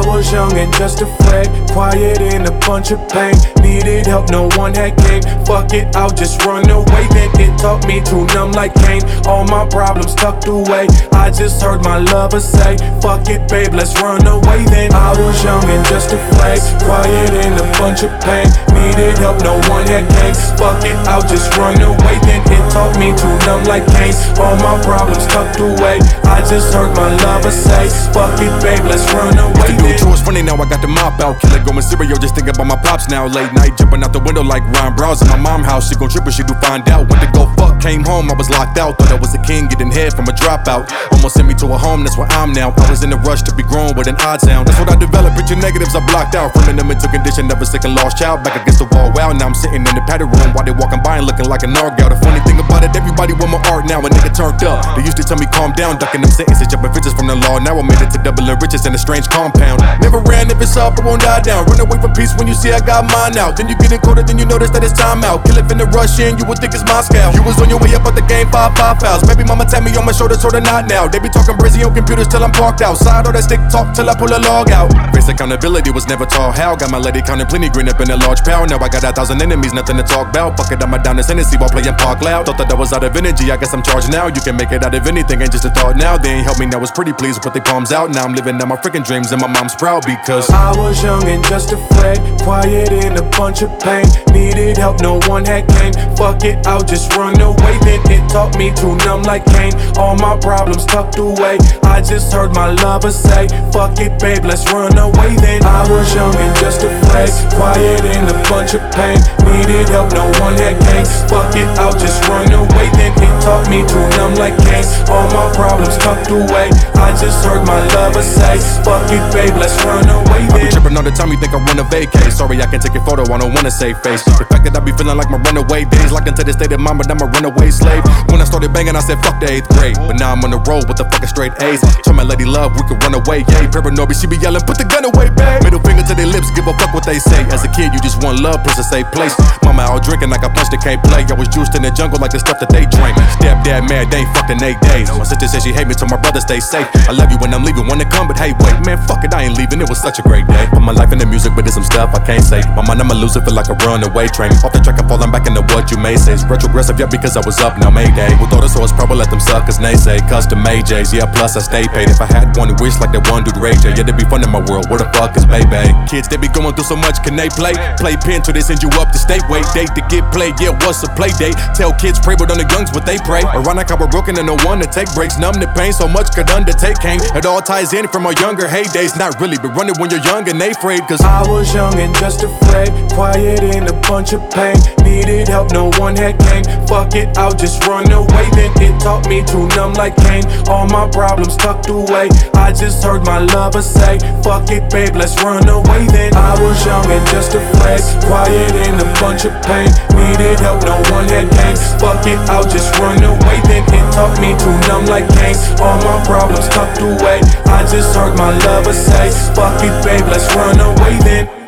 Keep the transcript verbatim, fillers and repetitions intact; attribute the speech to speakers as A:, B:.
A: I was young and just afraid, quiet in a bunch of pain. Needed help, no one had game. Fuck it, I'll just run away. Then it taught me to numb like Cain. All my problems tucked away. I just heard my lover say, fuck it, babe, let's run away. Then I was young and just afraid, quiet in a bunch of pain. Needed help, no one had game. Fuck it, I'll just run away. Then it taught me to numb like Cain. All my problems tucked away. I just heard my lover say, fuck it, babe, let's run away.
B: Then it's funny now, I got the mop out. Killer going cereal, just thinking about my pops now. Late night, jumping out the window like Ryan Browse in my mom's house. She gon' trip and she do find out. Went to go fuck, came home, I was locked out. Thought I was a king, getting head from a dropout. Almost sent me to a home, that's where I'm now. I was in a rush to be grown with an odd sound. That's what I developed, picture negatives I blocked out. From in the mental condition, never sick and lost child. Back against the wall, wow, now I'm sitting in the patio room while they walking by and looking like an arg out. The funny thing about it, everybody want my art now. A nigga turned up, they used to tell me calm down. Ducking them sentences, jumping fences from the law. Now I made it to doubling riches in a strange compound. Never ran if it's up, I won't die down. Run away from peace when you see I got mine out. Then you get in colder, then you notice that it's time out. Kill it in the rush in, you would think it's Moscow. You was on your way up at the game, five, five fouls. Baby mama tap me on my shoulder, told her not now. They be talking crazy on computers till I'm parked outside. All that stick talk till I pull a log out. Face accountability was never tall. How? Got my lady counting plenty green up in a large pal. Now I got a thousand enemies, nothing to talk about. Fuck it, I'm down in Tennessee while playing park loud. Thought that I was out of energy, I guess I'm charged now. You can make it out of anything, ain't just a thought now. They ain't help me, now it's pretty please put their palms out. Now I'm living out my freaking dreams and my mom's proud because
A: I was young and just afraid, quiet in a bunch of pain. Needed help, no one had game. Fuck it, I'll just run away. Then it taught me to numb like Cain. All my problems tucked away. I just heard my lover say, fuck it, babe, let's run away. Then I was young and just afraid, quiet in a bunch of pain. Needed help, no one had game. Fuck it, I'll just run away. Then it taught me to numb like Cain. All my problems tucked away. I just heard my lover say, fuck it, babe, let's run away. Then I be
B: tripping all the time, you think I wanna vacate. Sorry, I can't take your photo, I don't wanna save face. The fact that I be feeling like my runaway days, locked into the state of mind, but I'm a runaway slave. When I started banging, I said fuck the eighth grade, but now I'm on the road with the fucking straight A's. Show my lady love, we can run away, yay. Paranoid, she be yelling, put the gun away, babe. Middle finger to their lips, give a fuck what they say. As a kid, you just want love, plus a safe place. Mama out drinking like I punched, it can't play. I was juiced in the jungle like the stuff that they drank. Stepdad mad, they ain't fucked in eight days. My sister said she hate me, so my brother stay safe. I love you when I'm leaving, wanna come, but hey, wait, man, fuck it, I ain't leaving. It was such a great day. Put my life in the music, but there's some stuff I can't say. My mind, I'ma lose it, feel like a runaway train. Off the track, I'm falling back into what you may say. It's retrogressive, yeah, because I was up, now Mayday. With all the source, probably let them suckers naysay. Custom A Js, yeah, plus I stay paid. If I had one wish like that one dude Ray J, yeah, there'd be fun in my world. Where the fuck is baby? Kids, they be going through so much, can they play? Play pin till they send you up to state. Wait, date to get played, yeah, what's a play date? Tell kids pray, but on the youngs, what they pray. Ironic how we're broken and no one to take breaks. Numb the pain, so much could undertake came. It all ties in from our younger heydays. Not really, but running when you're young and they afraid. Cause
A: I was young and just afraid, quiet in a bunch of pain. Needed help, no one had game. Fuck it, I'll just run away. Then it taught me to numb like Cain. All my problems tucked away. I just heard my lover say, fuck it, babe, let's run away. Then I was young and just afraid, quiet in a bunch of pain. Needed help, no one had game. Fuck it, I'll just run away. Then it taught me to numb like Cain. All my problems tucked away. I just heard my lover say, fuck it, babe, let's run away. Then